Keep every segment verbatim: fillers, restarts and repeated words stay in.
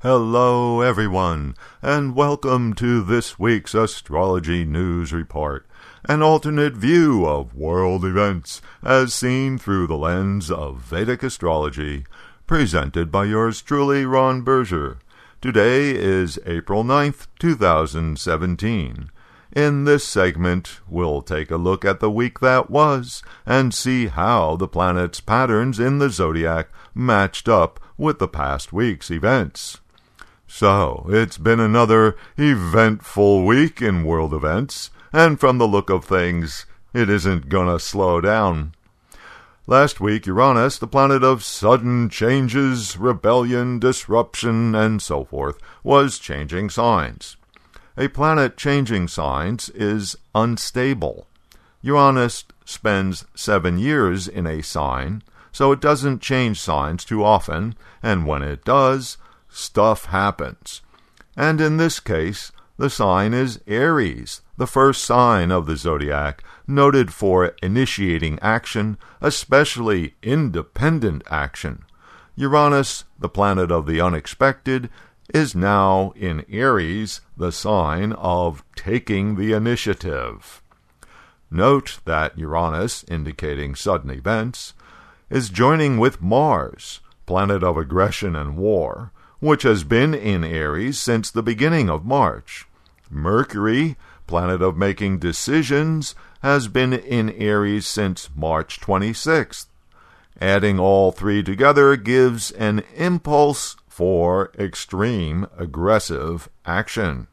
Hello, everyone, and welcome to this week's Astrology News Report, an alternate view of world events as seen through the lens of Vedic astrology, presented by yours truly, Ron Berger. Today is April ninth, two thousand seventeen. In this segment, we'll take a look at the week that was and see how the planets' patterns in the zodiac matched up with the past week's events. So, it's been another eventful week in world events, and from the look of things, it isn't gonna slow down. Last week, Uranus, the planet of sudden changes, rebellion, disruption, and so forth, was changing signs. A planet changing signs is unstable. Uranus spends seven years in a sign, so it doesn't change signs too often, and when it does, stuff happens. And in this case, the sign is Aries, the first sign of the zodiac, noted for initiating action, especially independent action. Uranus, the planet of the unexpected, is now in Aries, the sign of taking the initiative. Note that Uranus, indicating sudden events, is joining with Mars, planet of aggression and war, which has been in Aries since the beginning of March. Mercury, planet of making decisions, has been in Aries since March twenty-sixth. Adding all three together gives an impulse for extreme aggressive action.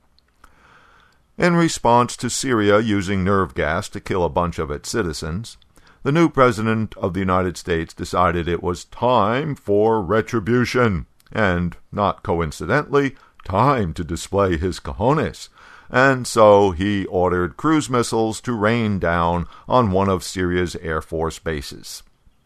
In response to Syria using nerve gas to kill a bunch of its citizens, the new president of the United States decided it was time for retribution. And, not coincidentally, time to display his cojones. And so he ordered cruise missiles to rain down on one of Syria's Air Force bases.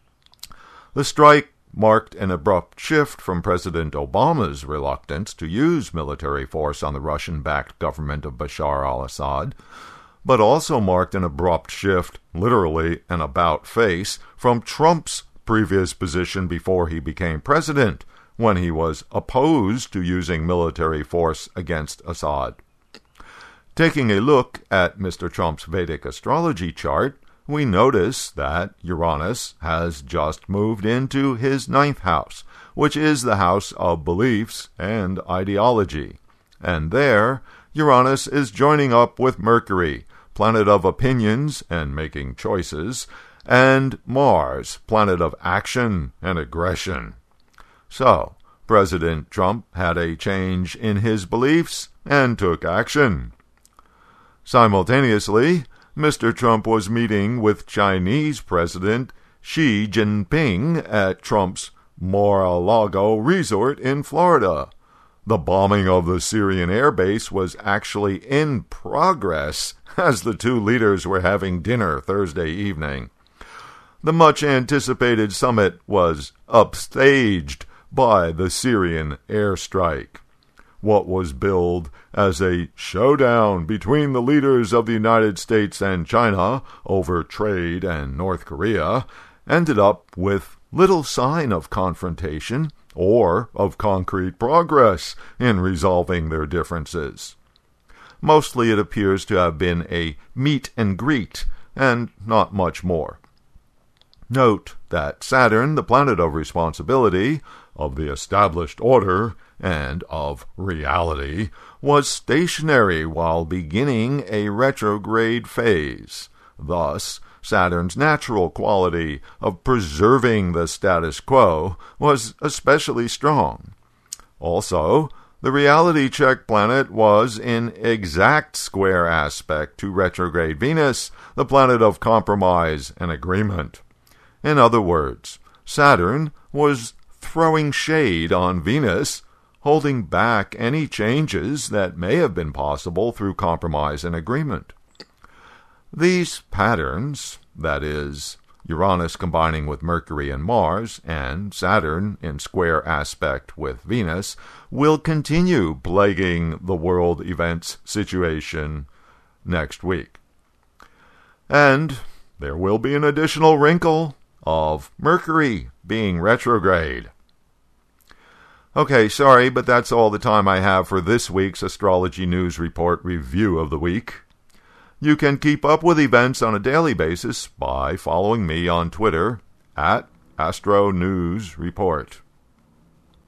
The strike marked an abrupt shift from President Obama's reluctance to use military force on the Russian-backed government of Bashar al-Assad, but also marked an abrupt shift, literally an about-face, from Trump's previous position before he became president, when he was opposed to using military force against Assad. Taking a look at Mister Trump's Vedic astrology chart, we notice that Uranus has just moved into his ninth house, which is the house of beliefs and ideology. And there, Uranus is joining up with Mercury, planet of opinions and making choices, and Mars, planet of action and aggression. So, President Trump had a change in his beliefs and took action. Simultaneously, Mister Trump was meeting with Chinese President Xi Jinping at Trump's Mar-a-Lago resort in Florida. The bombing of the Syrian air base was actually in progress as the two leaders were having dinner Thursday evening. The much-anticipated summit was upstaged by the Syrian airstrike. What was billed as a showdown between the leaders of the United States and China over trade and North Korea ended up with little sign of confrontation or of concrete progress in resolving their differences. Mostly it appears to have been a meet and greet, and not much more. Note that Saturn, the planet of responsibility, of the established order, and of reality, was stationary while beginning a retrograde phase. Thus, Saturn's natural quality of preserving the status quo was especially strong. Also, the reality check planet was in exact square aspect to retrograde Venus, the planet of compromise and agreement. In other words, Saturn was throwing shade on Venus, holding back any changes that may have been possible through compromise and agreement. These patterns, that is, Uranus combining with Mercury and Mars, and Saturn in square aspect with Venus, will continue plaguing the world events situation next week. And there will be an additional wrinkle of Mercury being retrograde. Okay, sorry, but that's all the time I have for this week's Astrology News Report Review of the Week. You can keep up with events on a daily basis by following me on Twitter at Astro News Report.